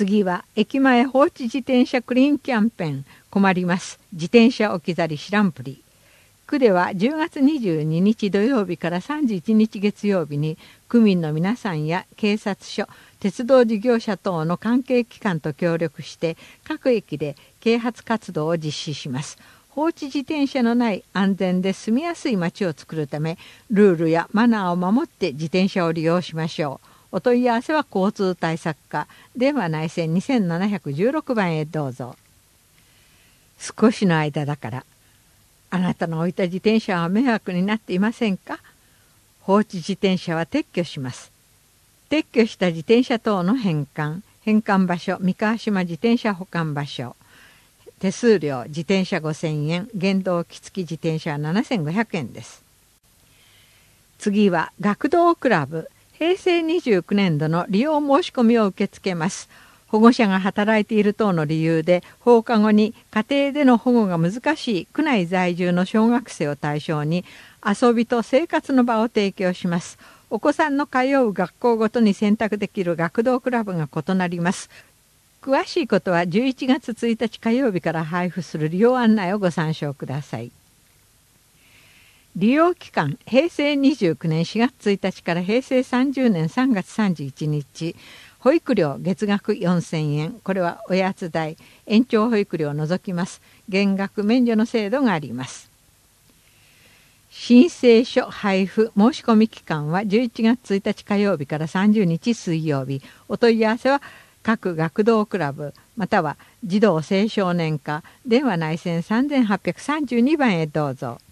次は駅前放置自転車クリーンキャンペーン困ります自転車置き去り知らんぷり。区では10月22日土曜日から31日月曜日に区民の皆さんや警察署、鉄道事業者等の関係機関と協力して各駅で啓発活動を実施します。放置自転車のない安全で住みやすい街を作るためルールやマナーを守って自転車を利用しましょう。お問い合わせは交通対策課電話内線2716番へどうぞ。少しの間だからあなたの置いた自転車は迷惑になっていませんか？放置自転車は撤去します。撤去した自転車等の返還場所三河島自転車保管場所、手数料自転車5000円、原動機付き自転車は7500円です。次は学童クラブ平成29年度の利用申し込みを受け付けます。保護者が働いている等の理由で放課後に家庭での保護が難しい区内在住の小学生を対象に遊びと生活の場を提供します。お子さんの通う学校ごとに選択できる学童クラブが異なります。詳しいことは11月1日火曜日から配布する利用案内をご参照ください。利用期間平成29年4月1日から平成30年3月31日、保育料月額4000円、これはおやつ代、延長保育料を除きます。減額免除の制度があります。申請書配布申し込み期間は11月1日火曜日から30日水曜日。お問い合わせは各学童クラブまたは児童青少年課電話内線3832番へどうぞ。